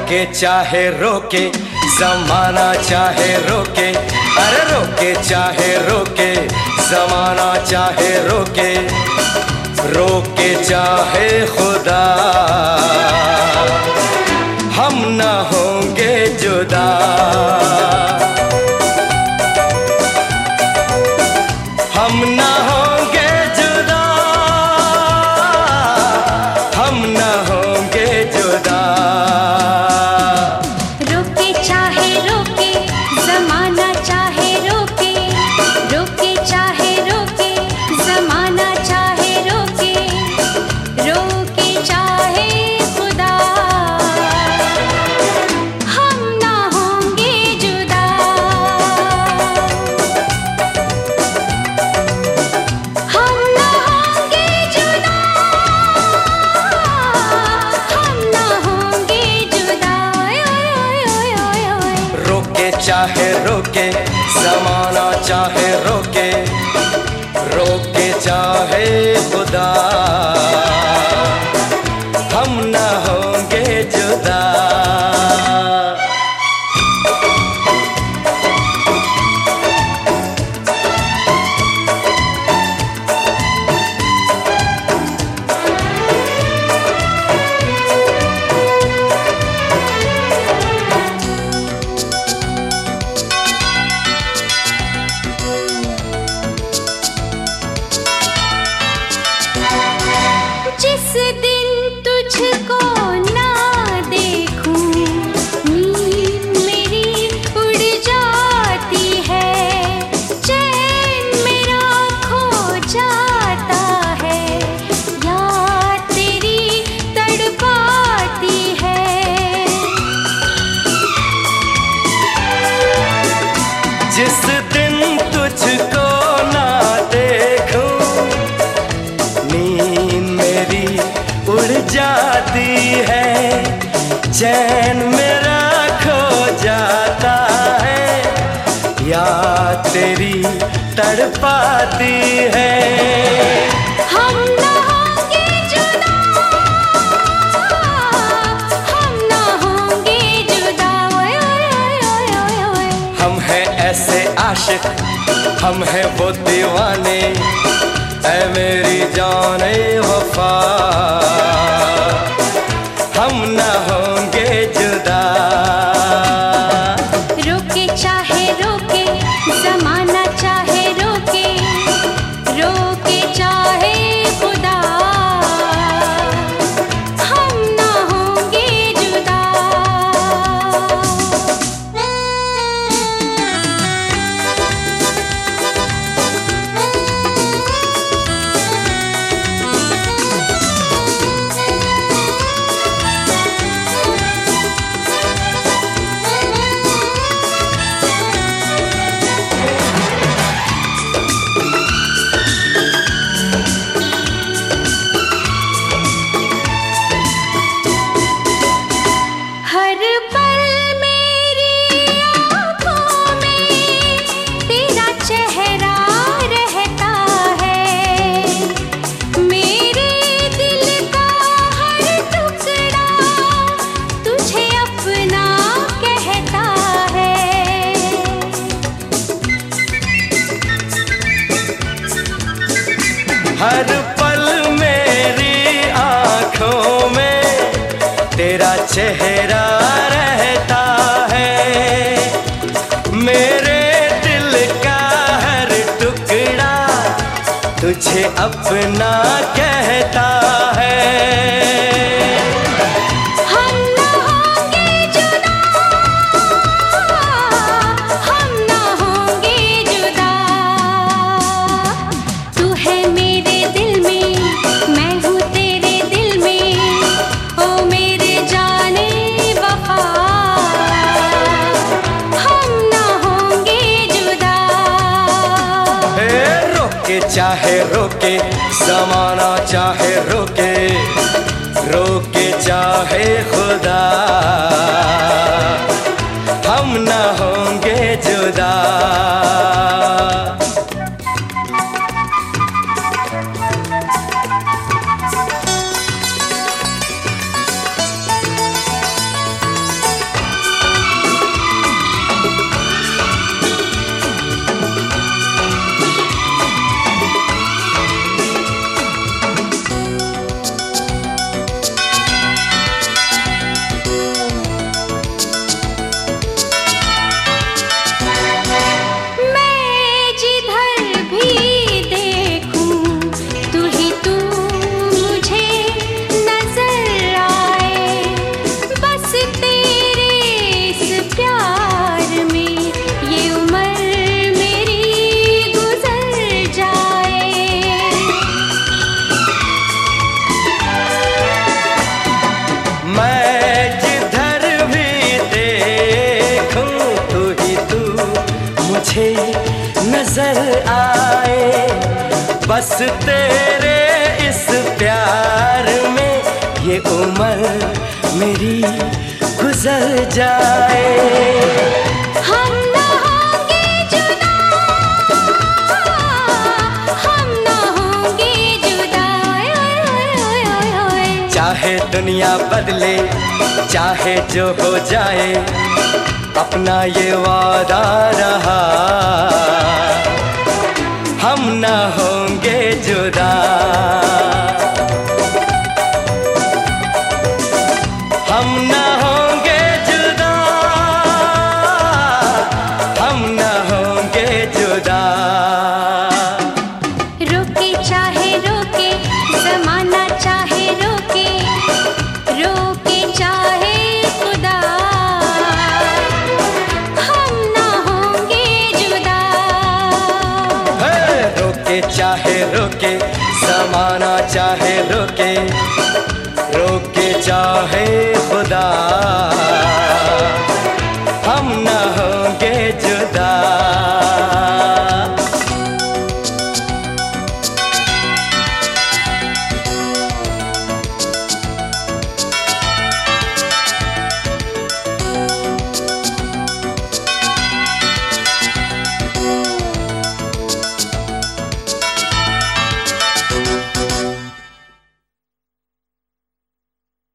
रोके चाहे रोके जमाना चाहे रोके, अरे रोके चाहे रोके जमाना चाहे रोके, रोके चाहे खुदा हम न होंगे जुदा। हम न होंगे जुदा, हम न होंगे जुदा। रोके चाहे रोके जमाना चाहे रोके, रोके चाहे रोके जमाना चाहे रोके, रोके चाहे खुदा हम ना होंगे जुदा। हम ना होंगे जुदा, हम ना होंगे जुदा। रोके चाहे रोके जमाना चाहे रोके, रोके चाहे खुदा हम न होंगे जुदा। जिस दिन तुझको ना देखूं नींद मेरी उड़ जाती है, चैन मेरा खो जाता है, याद तेरी तड़पाती है। जिस दिन तुझको ना देखूं नींद मेरी उड़ जाती है, चैन मेरा खो जाता है, याद तेरी तड़पाती है। हम ना होंगे जुदा, हम ना होंगे जुदा। हम हैं ऐसे आशिक, हम हैं वो दीवाने, ऐ मेरी जाने वफा हम न होंगे जुदा। रोके चाहे रोके जमाना चाहे रोके, रोके चाहे खुदा हम ना होंगे जुदा। हर पल मेरी आँखों में तेरा चेहरा रहता है, मेरे दिल का हर टुकड़ा तुझे अपना कहता है। हर पल मेरी आँखों में तेरा चेहरा रहता है, मेरे दिल का हर टुकड़ा तुझे अपना कहता है। हम ना होंगे जुदा, हम ना होंगे जुदा। तू है मेरे दिल में, मैं हूँ तेरे दिल में, ओ मेरे जाने वफा हम ना होंगे जुदा। हे रोके चाहे रोके जमाना चाहे रोके, रोके चाहे खुदा हम न होंगे जुदा। मुझे नजर आए, बस तेरे इस प्यार में ये उम्र मेरी गुजर जाए। हम ना होंगे जुदा, हम ना होंगे जुदा। चाहे दुनिया बदले, चाहे जो हो जाए, अपना ये वादा रहा, हम ना होंगे जुदा। हम ना होंगे जुदा, हम ना होंगे जुदा। रोके चाहे रोके ज़माना, चाहे रोके रोके चाहे खुदा, हम ना होंगे जुदा। रोके चाहे रोके ज़माना, चाहे रोके